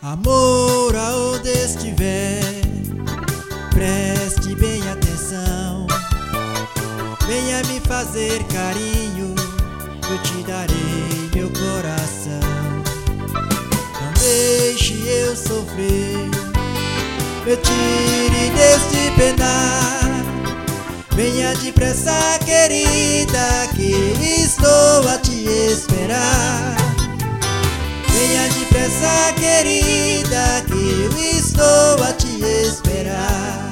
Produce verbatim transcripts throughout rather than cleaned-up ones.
Amor, aonde estiver, preste bem atenção. Venha me fazer carinho, eu te darei meu coração. Não deixe eu sofrer, me tire deste penar. Venha depressa, querida, que eu estou a te esperar. Venha depressa, querida, que eu estou a te esperar.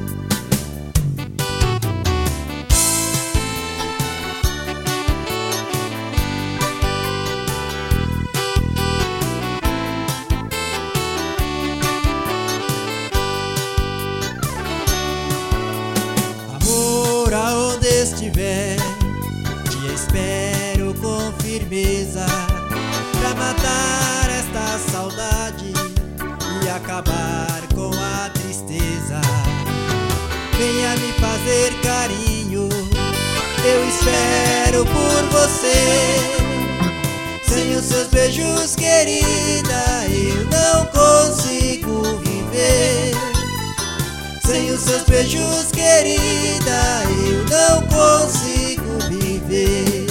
Amor, aonde estiver, te espero com firmeza, pra matar esta saudade e acabar com a tristeza. Venha me fazer carinho, eu espero por você. Sem os seus beijos, querida, eu não consigo viver. Sem os seus beijos, querida, eu não consigo viver.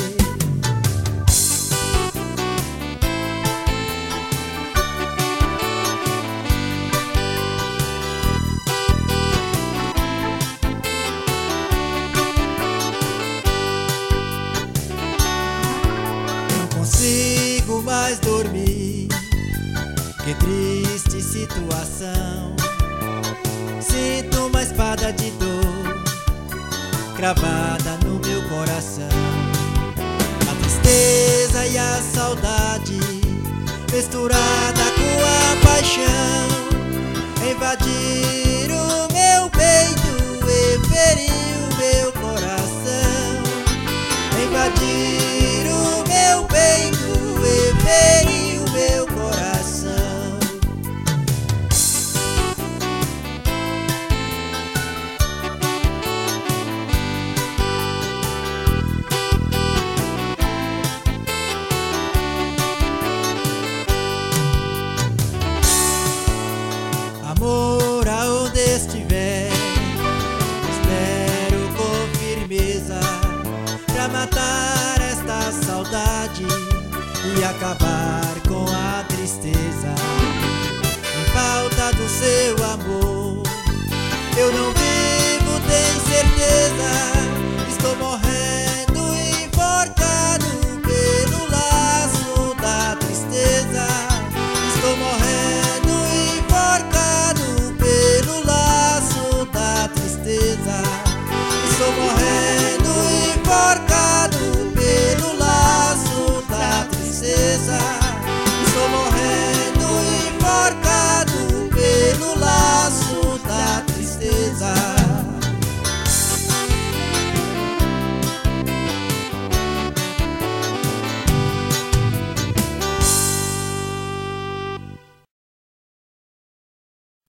Não consigo mais dormir, que triste situação. Sinto uma espada de dor cravada no meu coração. A tristeza e a saudade misturada com a paixão invadiram o meu peito e feriram o meu coração. Invadiram o meu peito e feriram o meu coração. Amor, aonde estiver, espero com firmeza, pra matar esta saudade e acabar com a tristeza. Em falta do seu amor, eu não vivo, tenho certeza.